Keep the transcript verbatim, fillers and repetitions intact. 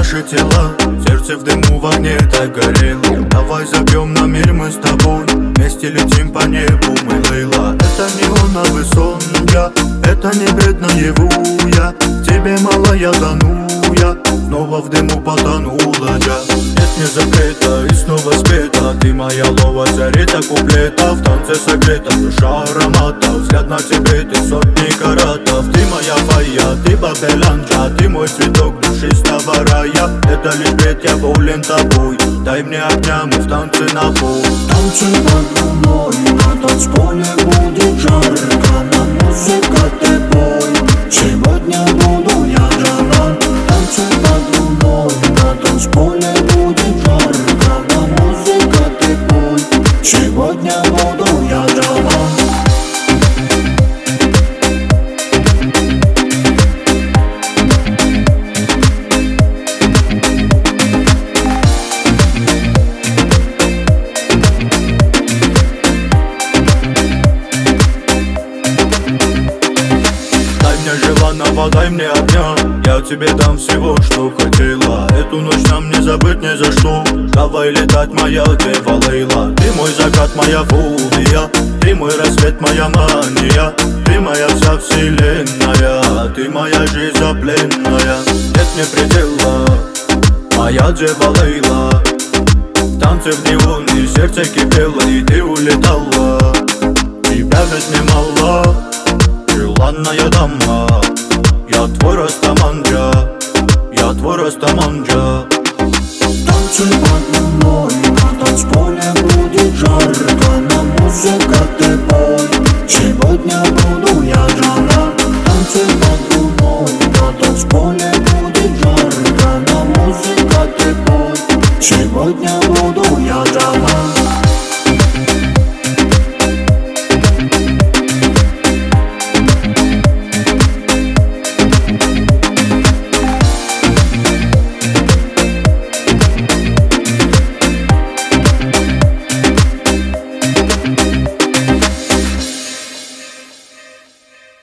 наши тела, сердце в дыму в огне так горело. Давай запьем на мир мы с тобой, вместе летим по небу мы, Лейла. Это не луновый сон я, это не бред наяву я. В тебе мало я тону я, снова в дыму потонула я. Нет мне запрета и снова спета, ты моя лова, зарета куплета. В танце согрета душа аромата, взгляд на тебе, ты сотни каратов. Ты моя фая, ты бабеланджа, ты мой цветок душистого рая. Это лишь бред, я болен тобой, дай мне огня, мы в танце на пол. Танцы под луной, на танцполе будет жарко. На музыка ты пой, сегодня буду я жара. Танцы под луной, на танцполе будет жарко. На музыка ты пой, сегодня буду я жара. Желанного дай мне огня, я тебе дам всего, что хотела. Эту ночь нам не забыть ни за что, давай летать, моя дева Лейла. Ты мой закат, моя фобия, ты мой рассвет, моя мания. Ты моя вся вселенная, ты моя жизнь запленная. Нет мне предела, моя дева Лейла. Танцы в неоне, сердце кипело, и ты улетала. Тебя ведь не мало, желанная дама. Я твой растаманджа, я твой растаманджа. Танцы под луной, на танцполе будет жарко. На музыка ты пой, сегодня буду я жара. Танцы под луной, на танцполе будет жарко. На музыка ты пой, сегодня буду я жара.